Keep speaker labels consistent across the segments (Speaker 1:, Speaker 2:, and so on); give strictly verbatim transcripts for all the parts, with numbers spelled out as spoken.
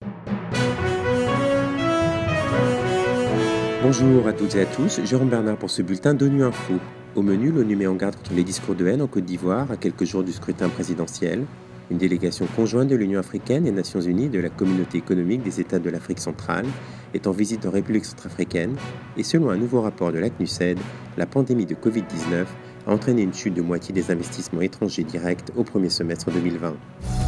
Speaker 1: Bonjour à toutes et à tous, Jérôme Bernard pour ce bulletin d'ONU Info. Au menu, l'ONU met en garde contre les discours de haine en Côte d'Ivoire à quelques jours du scrutin présidentiel. Une délégation conjointe de l'Union africaine et des Nations unies de la Communauté économique des États de l'Afrique centrale est en visite en République centrafricaine et selon un nouveau rapport de la C N U S E D, la pandémie de covid dix-neuf a entraîné une chute de moitié des investissements étrangers directs au premier semestre deux mille vingt.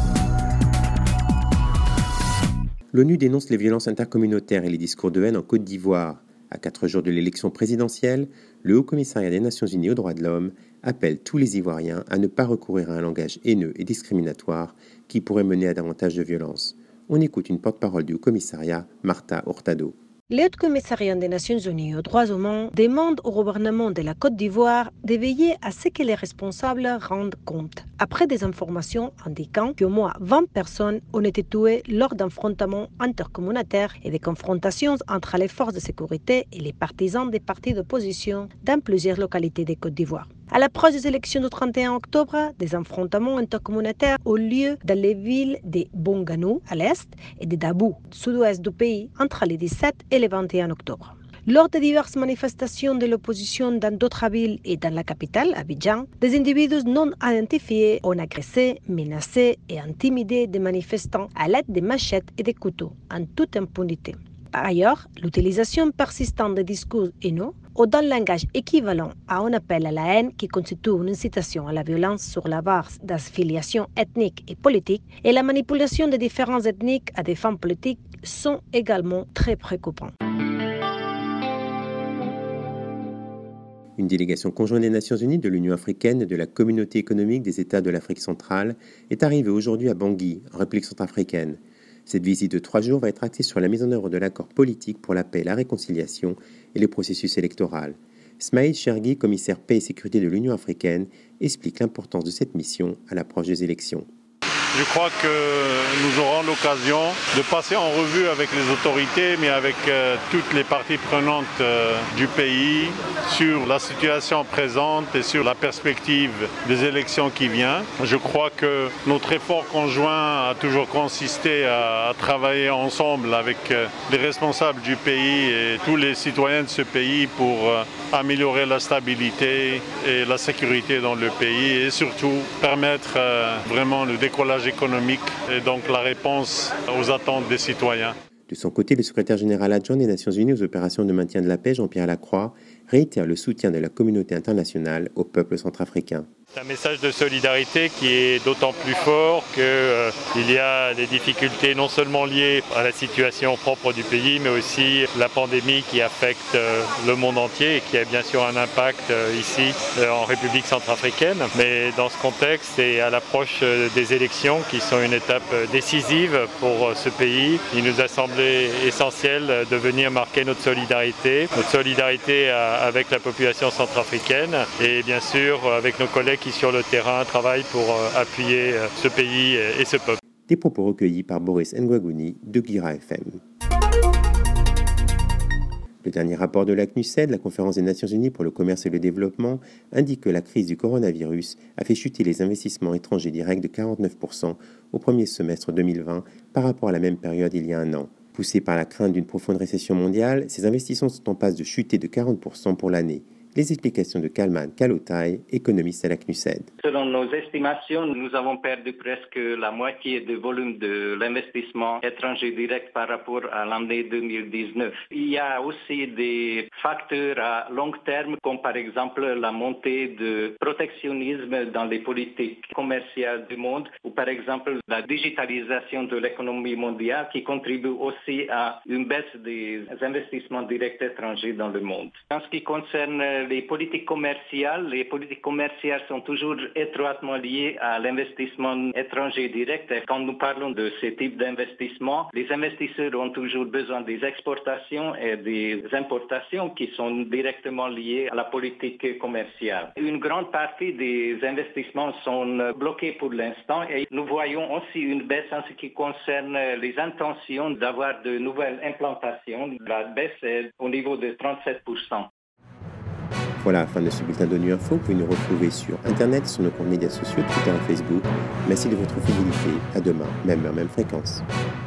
Speaker 1: L'ONU dénonce les violences intercommunautaires et les discours de haine en Côte d'Ivoire. À quatre jours de l'élection présidentielle, le Haut-Commissariat des Nations Unies aux droits de l'homme appelle tous les Ivoiriens à ne pas recourir à un langage haineux et discriminatoire qui pourrait mener à davantage de violence. On écoute une porte-parole du Haut-Commissariat, Marta Hurtado.
Speaker 2: Le Haut-Commissariat des Nations Unies aux droits humains demande au gouvernement de la Côte d'Ivoire de veiller à ce que les responsables rendent compte. Après des informations indiquant qu'au moins vingt personnes ont été tuées lors d'affrontements intercommunautaires et de confrontations entre les forces de sécurité et les partisans des partis d'opposition dans plusieurs localités de Côte d'Ivoire. À l'approche des élections du trente et un octobre, des affrontements intercommunautaires ont lieu dans les villes de Bonganou à l'est et de Dabou, sud-ouest du pays, entre les dix-sept et le vingt et un octobre. Lors de diverses manifestations de l'opposition dans d'autres villes et dans la capitale, Abidjan, des individus non identifiés ont agressé, menacé et intimidé des manifestants à l'aide de machettes et de couteaux, en toute impunité. Par ailleurs, l'utilisation persistante de discours haineux ou d'un langage équivalent à un appel à la haine qui constitue une incitation à la violence sur la base d'affiliation ethnique et politique et la manipulation des différences ethniques à des fins politiques sont également très préoccupants.
Speaker 1: Une délégation conjointe des Nations Unies, de l'Union africaine et de la Communauté économique des États de l'Afrique centrale est arrivée aujourd'hui à Bangui, en République centrafricaine. Cette visite de trois jours va être axée sur la mise en œuvre de l'accord politique pour la paix, la réconciliation et le processus électoral. Smaïl Chergui, commissaire paix et sécurité de l'Union africaine, explique l'importance de cette mission à l'approche des élections.
Speaker 3: Je crois que nous aurons l'occasion de passer en revue avec les autorités, mais avec euh, toutes les parties prenantes euh, du pays, sur la situation présente et sur la perspective des élections qui viennent. Je crois que notre effort conjoint a toujours consisté à, à travailler ensemble avec euh, les responsables du pays et tous les citoyens de ce pays pour euh, améliorer la stabilité et la sécurité dans le pays et surtout permettre euh, vraiment le décollage économique et donc la réponse aux attentes des citoyens.
Speaker 1: De son côté, le secrétaire général adjoint des Nations Unies aux opérations de maintien de la paix, Jean-Pierre Lacroix, réitère le soutien de la communauté internationale au peuple centrafricain.
Speaker 4: C'est un message de solidarité qui est d'autant plus fort qu'il euh, y a des difficultés non seulement liées à la situation propre du pays, mais aussi la pandémie qui affecte euh, le monde entier et qui a bien sûr un impact euh, ici euh, en République centrafricaine. Mais dans ce contexte et à l'approche euh, des élections qui sont une étape euh, décisive pour euh, ce pays, il nous a semblé essentiel de venir marquer notre solidarité, notre solidarité à, avec la population centrafricaine et bien sûr avec nos collègues qui sur le terrain travaillent pour euh, appuyer euh, ce pays et, et ce peuple.
Speaker 1: Des propos recueillis par Boris Ngwagouni de Guira F M. Le dernier rapport de la C N U S E D, la Conférence des Nations Unies pour le commerce et le développement, indique que la crise du coronavirus a fait chuter les investissements étrangers directs de quarante-neuf pour cent au premier semestre deux mille vingt par rapport à la même période il y a un an. Poussés par la crainte d'une profonde récession mondiale, ces investissements sont en passe de chuter de quarante pour cent pour l'année. Les explications de Kalman Kalotai, économiste à la C N U S E D.
Speaker 5: Selon nos estimations, nous avons perdu presque la moitié du volume de l'investissement étranger direct par rapport à l'année deux mille dix-neuf. Il y a aussi des facteurs à long terme, comme par exemple la montée de protectionnisme dans les politiques commerciales du monde, ou par exemple la digitalisation de l'économie mondiale qui contribue aussi à une baisse des investissements directs étrangers dans le monde. En ce qui concerne les politiques commerciales, les politiques commerciales sont toujours étroitement liées à l'investissement étranger direct. Quand nous parlons de ce type d'investissement, les investisseurs ont toujours besoin des exportations et des importations qui sont directement liées à la politique commerciale. Une grande partie des investissements sont bloqués pour l'instant et nous voyons aussi une baisse en ce qui concerne les intentions d'avoir de nouvelles implantations. La baisse est au niveau de trente-sept pour cent.
Speaker 1: Voilà la fin de ce bulletin d'ONU Info. Vous pouvez nous retrouver sur Internet, sur nos comptes médias sociaux, Twitter et Facebook. Merci de votre fidélité. À demain, même heure, même fréquence.